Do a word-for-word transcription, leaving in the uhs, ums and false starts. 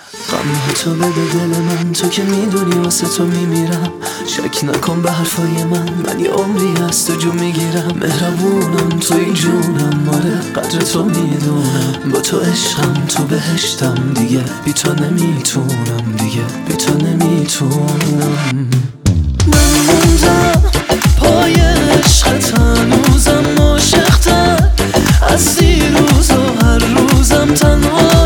غم تو بده دل من، تو که میدونی واسه تو میمیرم. شک نکن به حرفای من، من یه عمری از تو جو میگیرم. مهربونم توی جونم، آره قدر تو میدونم. با تو عشقم تو بهشتم، دیگه بی تو نمیتونم، دیگه بی تو نمیتونم. من موندم پای عشقت، هنوزم عاشق‌تر از دیروز و هر روزم تنها